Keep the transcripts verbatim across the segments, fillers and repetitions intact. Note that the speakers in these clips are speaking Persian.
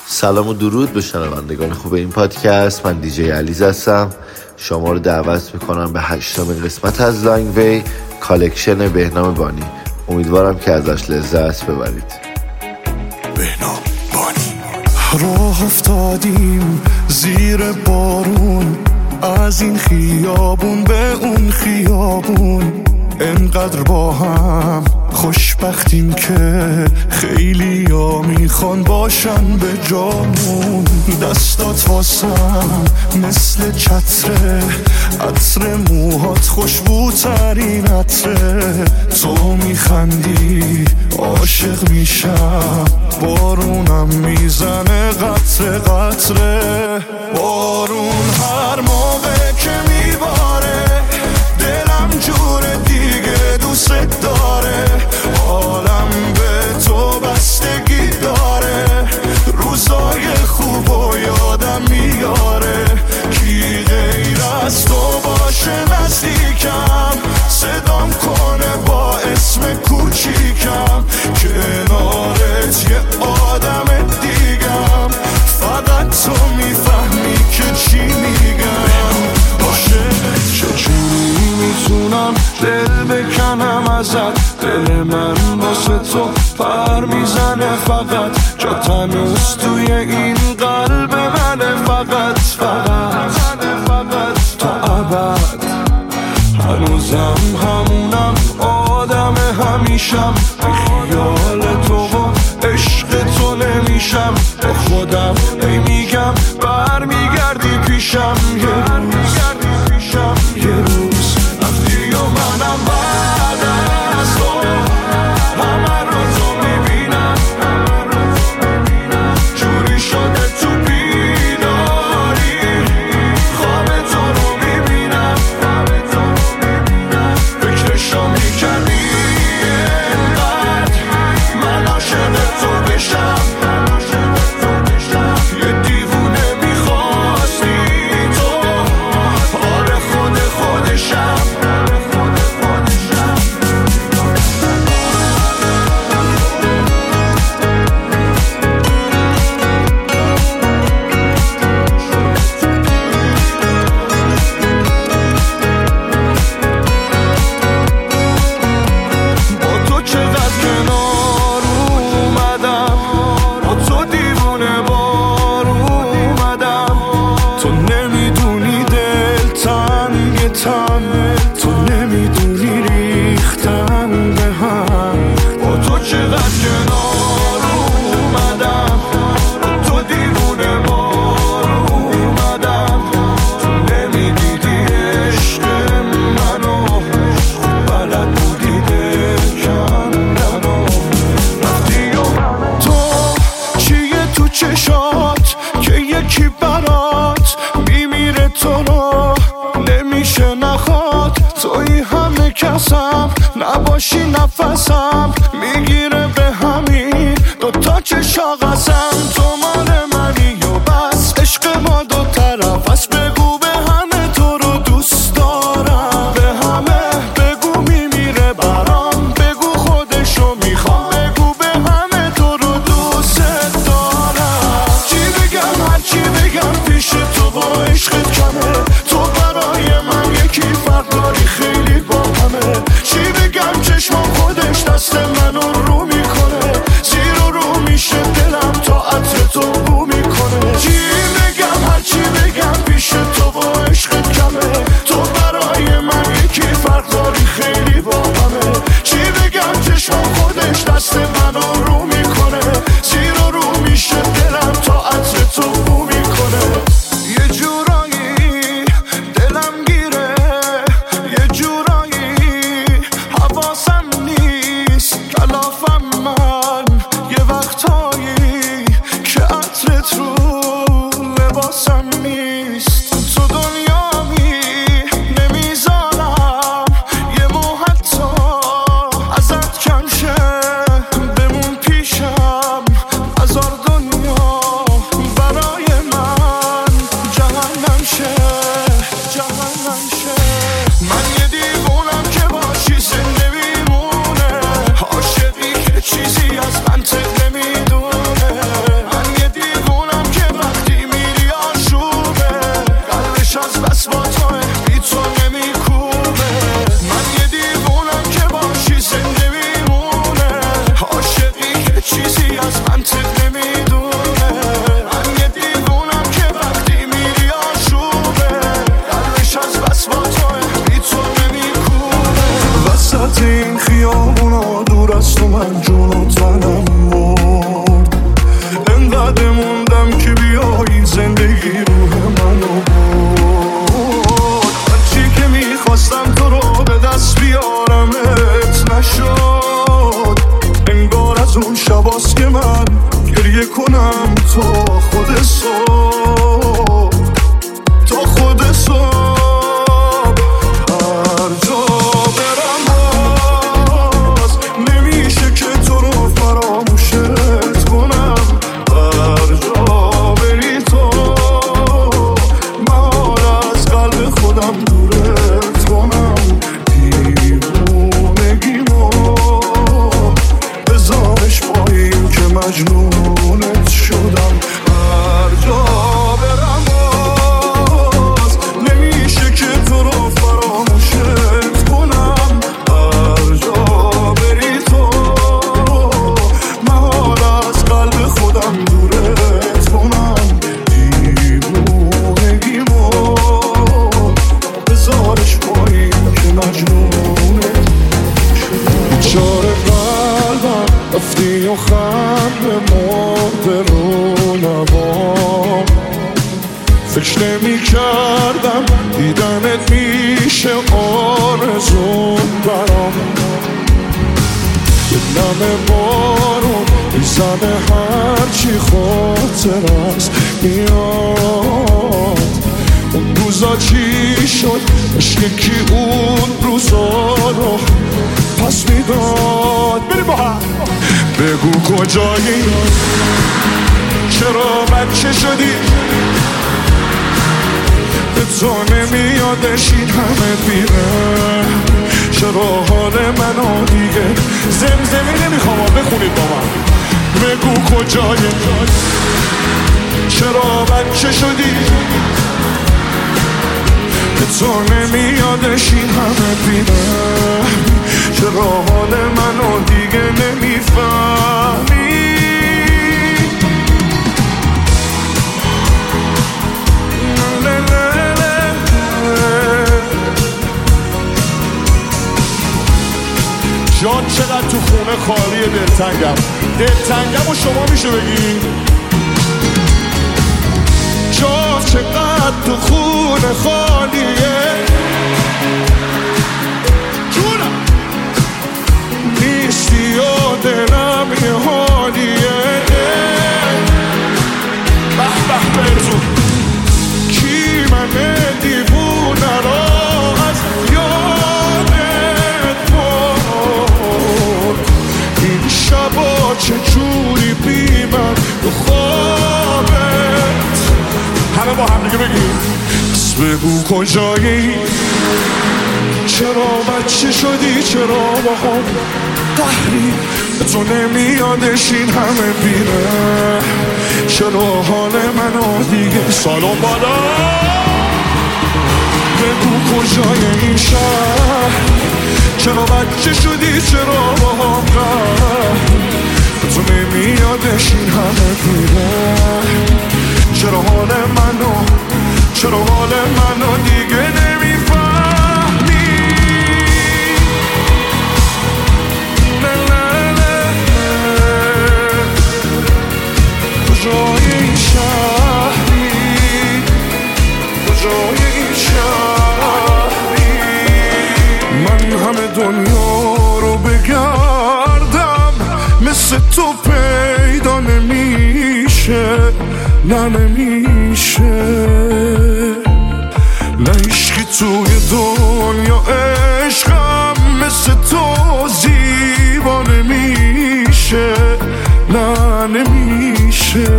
سلام و درود به شنوندگان خوب این پادکست. من دیجی علیز هستم. شما رو دعوت میکنم به هشتمین قسمت از لانگ وی کالکشن بهنام بانی. امیدوارم که ازش لذت ببرید. بهنام بانی. راه افتادیم زیر بارون، از این خیابون به اون خیابون، انقدر با هم خوشبختیم که خیلی ها میخوان باشن به جامون. دستات واسم مثل چتره، عطر موهات خوشبوترین عطره. تو میخندی عاشق میشم، بارونم میزنه قطره قطره. بارون هر موقع که میباره دلم جوره دیگه دوست داره. حالم به تو بستگی داره، روزای خوب و یادم میاره. کی غیر از تو باشه نزدیکم، صدام کنه با اسم کوچیکم. کنارت یه آدم دیگم، فقط تو میفهمی که چی میگم. عاشقت چجوری میتونم دل بکنم ازت، دل من واسه تو پر میزنه فقط. جا تنوز توی این قلب منه فقط فقط تا ابد. هنوزم همونم آدم همیشم، بی خیال تو و عشق تو نمیشم. با خودم ای میگم برمیگردی پیشم، یه روز یه روز رفتی و منم بعد از تو همه رو تو میبینم. جوری شده تو بیداری خواب تو رو میبینم. فکرشو میکردی انقدر من عاشق تو بشم. یه دیوونه میخواستی تو، آره خود خودشم. با تو چقدر کنار اومدم، با تو دیوونه بار اومدم. تو نمیدونی دل تنگ تن، تو نمیدونی ریختن به هم. با تو چقدر کنار اومدم، با تو دیوونه بار اومدم. تو نمیدیدی عشق منو، بلد بودی دل کندنو. رفتی و تو چیه تو چشات که یکی برات میمیره تو رو نمیشه نخواد. توی همه کسم نباشی نفسم میگیره به همین دوتا چشا قسم. تو مال منی و بس، عشق ما دو طرف است. بگو به همه تو رو دوست دارم، به همه بگو میمیره برام. بگو خودشو میخوام، بگو به همه تو رو دوست دارم. چی بگم هر چی بگم پیش تو با عشقت کمه. تو برای من یکی فرق داری خیلی با همه. چی بگم چشمام خودش دست منو رو میکنه، زیر و رو میشه دلم تا عطر تو گریه کنم تا خود صبح، تا خود صبح. هر جا برم باز نمیشه که تو رو فراموشت کنم. هر جا بری تو من از قلب خودم دورت کنم. دیوونگیمو بذارش پایین که مجنونت شدم. هر جا برم باز نمیشه که تو رو فراموشت کنم. هر جا بری تو من از قلب خودم دورت کنم. دیوونگیمو بذارش پایین که مجنونت شدم. بیچاره قلبم رفتی و خنده مرده رو لبام. فکر نمی کردم دیدنت میشه آرزون برام. یه نم بارون میزنه هرچی خاطر است میاد. اون روزا چی شد؟ عشق کی اون روزا رو پس میداد؟ بریم با هم بگو کجایی، چرا بچه شدی؟ به تو نمیادش این همه بیره. چرا حال منو دیگه زمزمی نمیخوام بخونید با من. بگو کجایی، چرا بچه شدی؟ به تو نمیادش این همه بیره. چرا حال منو دیگه نمیفهمی؟ جان چقدر تو خونه خالیه دلتنگم. دلتنگم و شما میشه بگی جان چقدر تو خونه خالیه. جونم نیستی و دلم یه حالیه. به به بهتون کی من دیوونه را از یادت برد؟ این شبا چجوری بی من تو خوابت؟ همه با هم دیگه بگیم بس بگو کجایی، چرا بچه شدی؟ چرا با هم قهری؟ تو نمیادش این همه بیره. چرا حال منو دیگه سالون بالا؟ بگو کجای این شهر، چرا بچه شدی؟ چرا با هم قهری؟ تو نمیادش این همه بیره. چرا حال منو، چرا حال منو دیگه نمیفهمی؟ کجای این شهری، کجای این شهری؟ من همه دنیا رو بگردم مثل تو پیدا نمیشه. نه نمیشه، نه عشقی توی دنیا عشقم مثل تو زیبا نمیشه. نه نمیشه.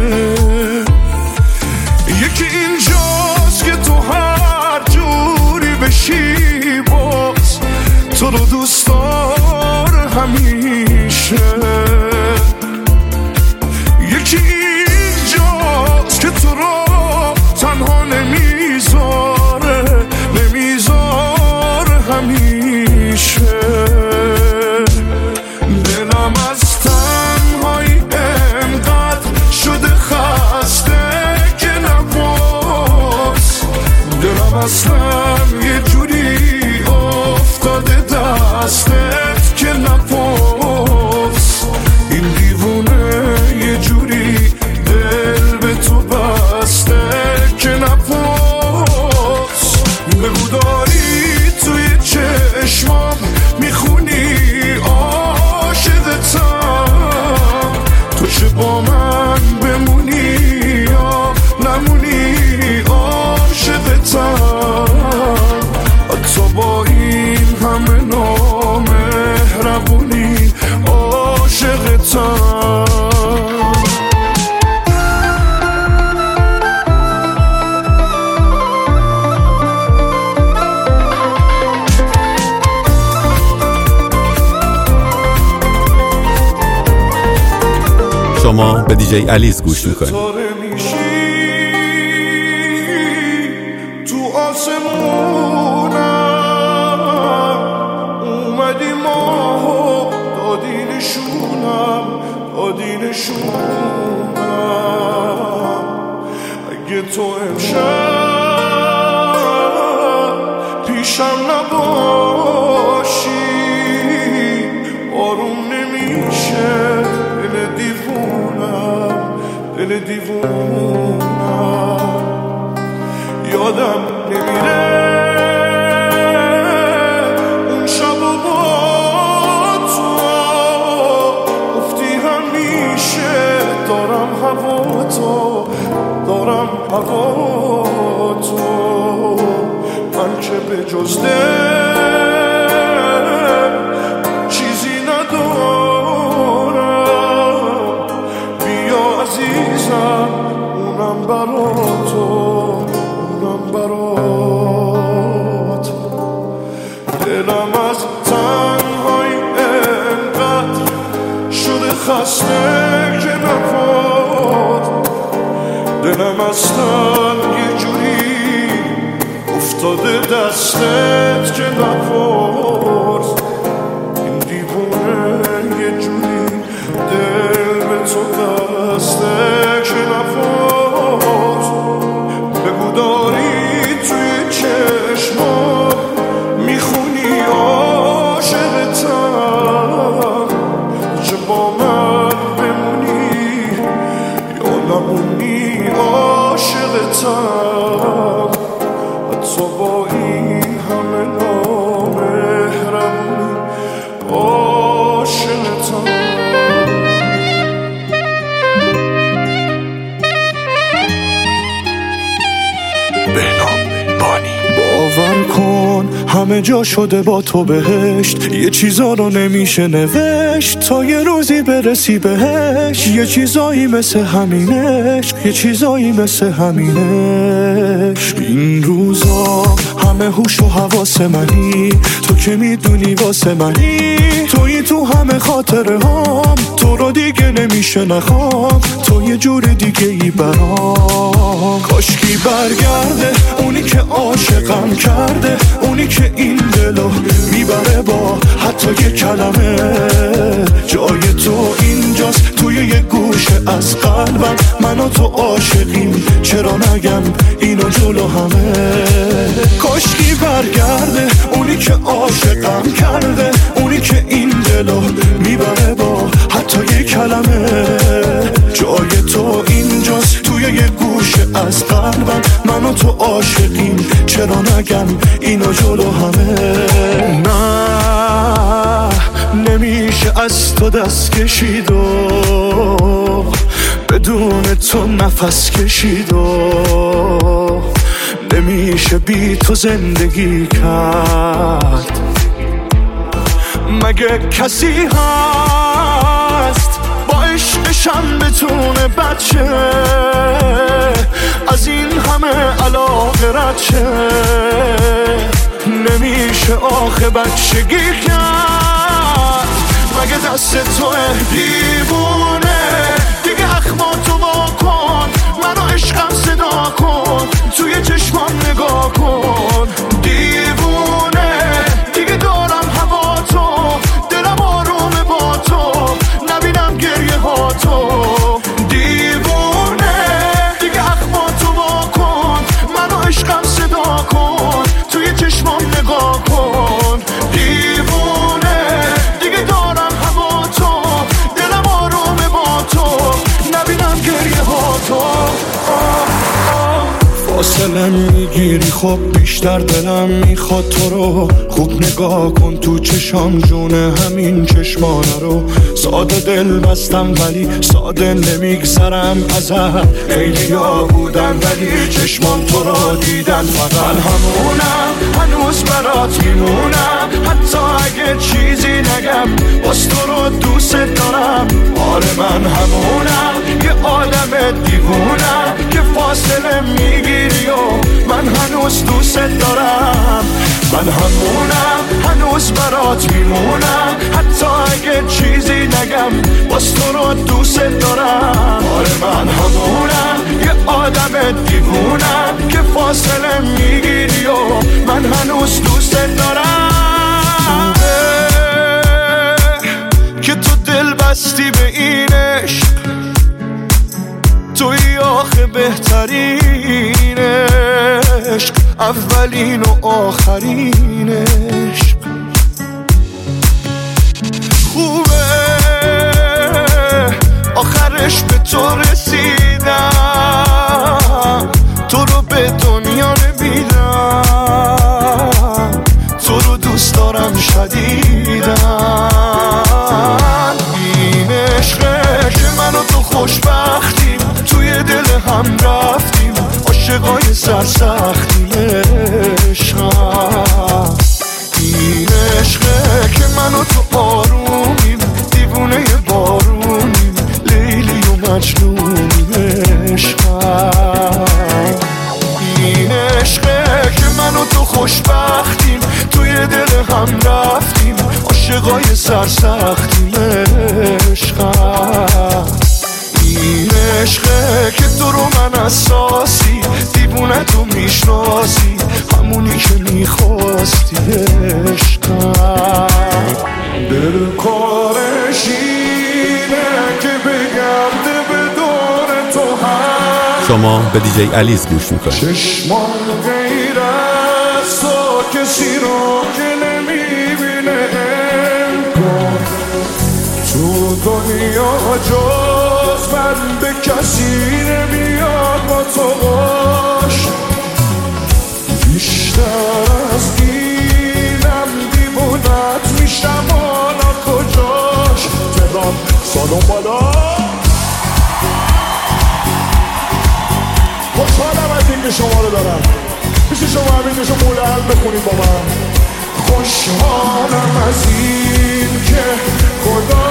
یکی اینجاست که تو هر جوری بشی باز تو رو دوست داره همیشه. یکی اینجاست که تو رو تنها نمیذاره، نمیذاره همیشه. دلم از تنهایی انقدر شده خسته که نباز. دلم اصلا یه جوری افتاده دستت که نباز. این دیوونه یه جوری دل به تو بسته که نباز. بگو داری توی چشمام میخونی عاشقتم، تو چه با من شما به دیجی علیز گوش میکنید. تو آسمونم اومدی ماهو دادی نشونم دادی نشونم. اگه تو امشب پیشم نباشی آروم نمیشه دل دیوونم دل دیوونم. یادم نمیره اون شب و با تو گفتی همیشه دارم هوا تو دارم هوا تو. من که به جز دل چیزی ندارم. بیا عزیزم اونم برا تو اونم برا تو. دلم از تنهایی انقدر شده خسته که نپاد. دلم از تنگ یه جوری افتاده دستت که نپرس. این دیوونه یه جوری دل به تو دسته که نپرس. بگو داری توی چشمات میخونی عاشقتم. چه با من بمونی یا نمونی عاشقتم. حتی با این همه نامهربونی عاشقتم. بهنام بانی. باور کن همه جا شده با تو بهشت. یه چیزا رو نمیشه نوشت تا یه روزی برسی بهش. یه چیزایی مثل همینش یه چیزایی مثل همینش. این روزا همه هوش و حواس منی. تو که میدونی واسه منی. توی تو همه خاطره هام. تو رو دیگه نمیشه نخوام. تو یه جور دیگه ای برام. کاشکی برگرده اونی که عاشقم کرده. اونی که این دلو میبره با حتی یه کلمه. جای تو اینجاست توی یه گوشه از قلبم. من و تو عاشقیم چرا نگم اینو جلو همه. کاشکی برگرده اونی که عاشقم کرده. اونی که این دلو میبره با حتی یه کلمه. جای تو اینجاست توی یه گوشه از قلبم. من و تو عاشقیم چرا نگم اینو جلو همه. نه نمیشه از تو دست کشید و بدون تو نفس کشید و نمیشه بی تو زندگی کرد. مگه کسی هست با عشقشم بتونه بچه از این همه علاقه رد شه؟ نمیشه آخه بچگی کرد. مگه دست توه دیوونه دیگه اخماتو وا کن. منو عشقم صدا کن توی چشمان نگاه کن. دیوونه دیگه دارم هوا تو. دلم آرومه با تو نبینم گریه ها تو. دیوونه دیگه اخماتو وا کن. منو عشقم صدا کن توی چشمان نگاه کن. دیوونه دیگه دارم هوا تو. دلم آرومه با تو نبینم گریه ها تو. فاصله میگیری خب بیشتر دلم میخواد تو رو. خوب نگاه کن تو چشام جونه همین چشمانه رو. ساده دل بستم ولی ساده نمیگذرم ازت. خیلی ها بودن ولی چشمان تو رو دیدن فقط. همونم هنوز برات میمونم حتی اگه چیزی نگم. باز تو رو دوست دارم. آره من همونم یه عالم دیوونم که فاصله میگیری و من هنوز دوست دارم. من همونم، هنوز برات میمونم، حتی اگه چیزی نگم باز تو رو دوست دارم. آره من همونم، یه آدم دیوونم که فاصله میگیری و من هنوز دوست دارم. که تو دل بستی به این عشق، توی آخه بهترین عشق، اولین و آخرین عشق. خوبه آخرش به تو رسیدم، تو رو به دنیا نمیدم، تو رو دوست دارم شدیدم. این عشقه که من و تو خوشبختیم، توی دل هم رفتیم، عاشقای سرسختیم. عشقم این عشقه که من و تو آرومیم، دیوونه بارونیم، لیلی و مجنونیم. عشقم این عشقه که من و تو خوشبختیم، توی دل هم رفتیم، عاشقای سرسختیم. عشقم این عشقه که تو رو من اساسی، دیوونه تو میشناسی، همونی که میخواستی. عشقم دل کارش اینه که بگرده به دور تو هم. شما به دیجی علیز گوش میکنید. چشمان غیر از تو کسی رو که نمیبینه انگار، تو دنیا جز من به کسی نمیاد با تو باش. بیشتر از اینم دیوونت میشم، حالا کجاش؟ تهران سالون بالا. خوشحالم از این که شما رو دارم. میشه شما همین که شما مولد بخونید با من؟ خوشحالم از این که خدا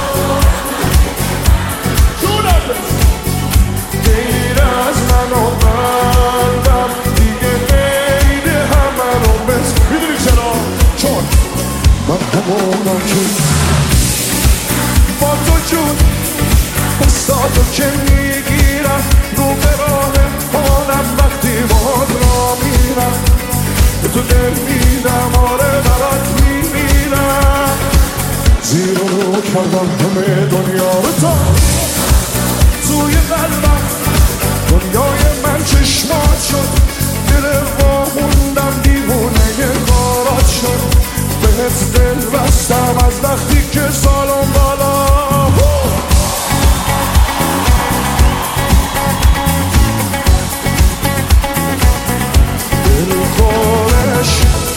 غیر از من و بندم دیگه غیر همه رو بس. میدونی چرا؟ چون من همونم که با تو جون بستاتو که میگیرم، رو به راه حالم وقتی باد را میرم، به تو دل میدم، آره برات میمیرم. زیر رو کردم همه دنیا رو تا توی قلبم، دنیای من چشمات شد، دل واموندم، دیوونه کارات شد. بهت دل بستم از وقتی که سالم بالا. دل کارش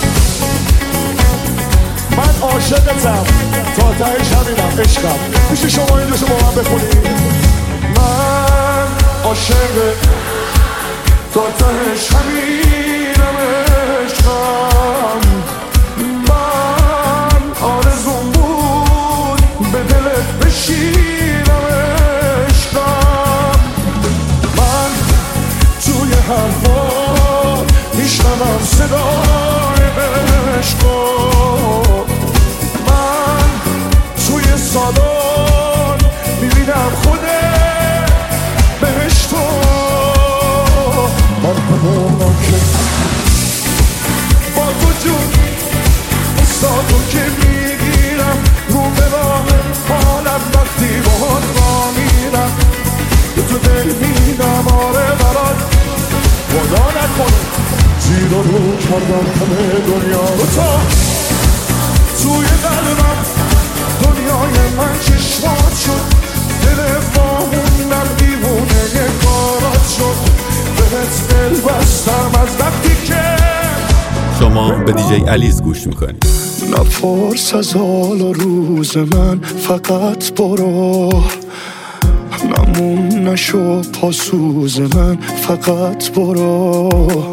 من عاشقتم، تا تهش همینم عشقم. میشه شما این دوشو با من بخونید؟ من عاشق تا تهش همینم عشقم. من آرزوم بود به دلت بشینم عشقم. من توی حرفات میشنوم صدای عشقم. من توی سالن میبینم خودت بهش تو. من همونم که با تو جون استادو که میگیرم، رو به راه حالم وقتی باهات را میرم، به تو دل میدم، آره برات خدا نکنه. زیر رو کردم همه دنیا رو تا توی قلبم، دنیای من چشمات شد، دل واموندم، دیوونه کارات شد. بهت دل بستم از وقتی که شما به دیجی علیز گوش میکنید. نپرس از حال و روز من، فقط برو، نمون نشو پاسوز من، فقط برو.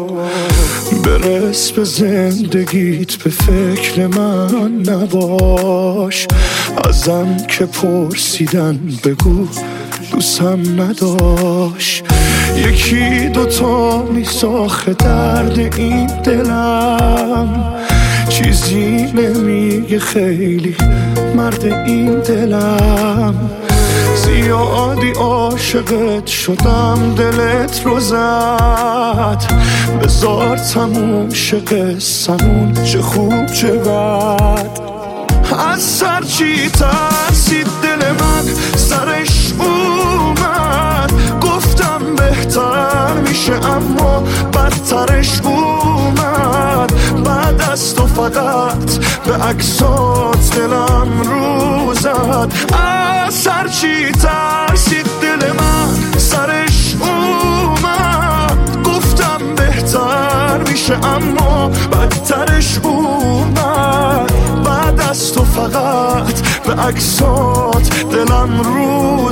برس به زندگیت، به فکر من نباش. ازم که پرسیدن بگو دوستم نداشت. یکی دوتا نیست آخه درد این دلم، چیزی نمیگه خیلی مرد این دلم. زیادی عاشقت شدم دلت رو زد، بذار تموم شه قصمون، چه خوب چه بد. از سر چی ترسید دل من سرش اومد، گفتم بهتر میشه اما بدترش اومد. بعد از تو فقط به عکسات دلم رو زد. از سر چی ترسید دل من سرش اومد، گفتم بهتر میشه اما بدترش اومد. بعد از تو فقط به عکسات دلم رو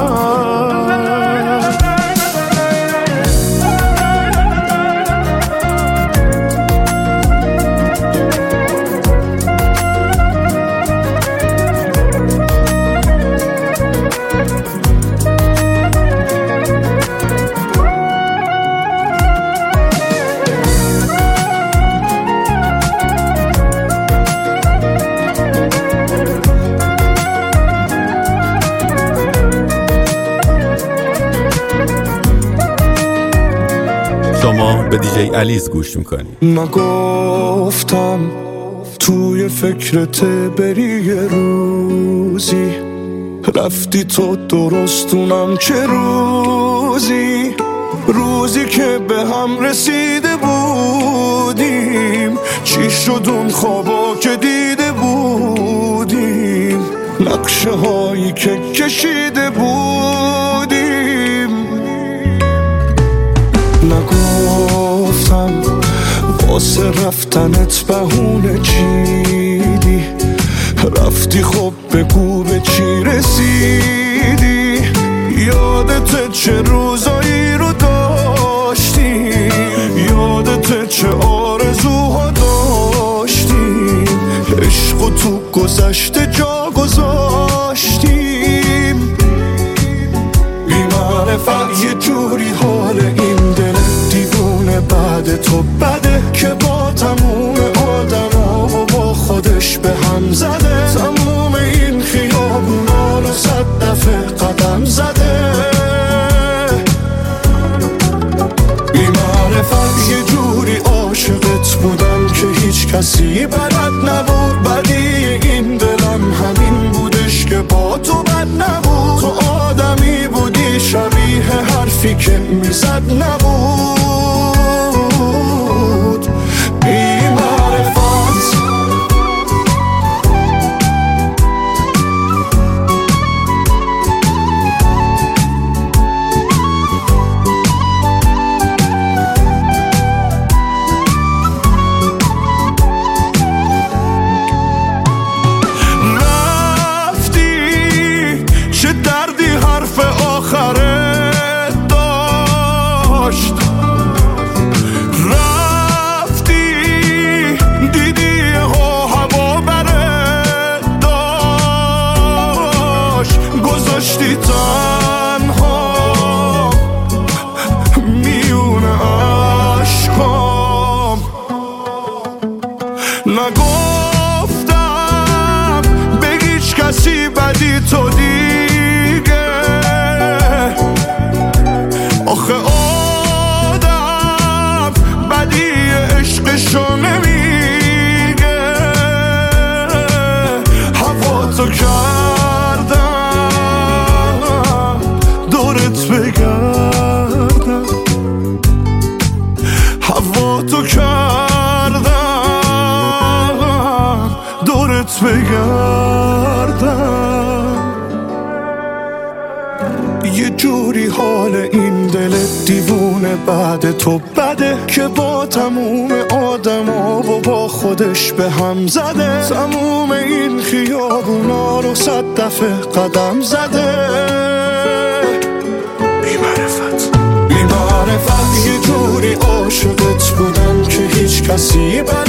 زد. شما به دیجی علیز گوش میکنی. نگفتم توی فکرت بری یه روزی، رفتی تو درستونم چه روزی. روزی که به هم رسیده بودیم، چی شد اون خوابا که دیده بودیم، نقشه هایی که کشیده بودیم. نگفتم واسه رفتنت بهونه چیدی، رفتی خب بگو به چی رسیدی. یادت چه روزایی رو داشتیم، یادت چه آرزوها داشتیم، عشقو تو گذشته جا گذاشتیم. بی‌معرفت یه جوری حال این دل دیوونه بعد تو بده، که با تموم آدما و با خودش به هم زده. تموم این خیابونا رو صد دفعه قدم زده. بی‌معرفت یه جوری عاشقت بودم که هیچ کسی بلد نبود. بدی این دلم همین بودش که با تو بد نبود. تو آدمی بودی شبیه حرفی که میزد نبود. بی‌معرفت نگفتم به هیچ کسی بدی تو دیگه. آخه آدم بدی عشقشو نمیگه. هوا تو کردم دورت بگردم، هوا تو کردم دورت بگردم. یه جوری حال این دل دیوونه بعد تو بده، که با تموم آدما و با خودش به هم زده. تموم این خیابونا رو صد دفعه قدم زده. بی‌معرفت بی‌معرفت یه جوری عاشقت بودم که هیچ کسی بلد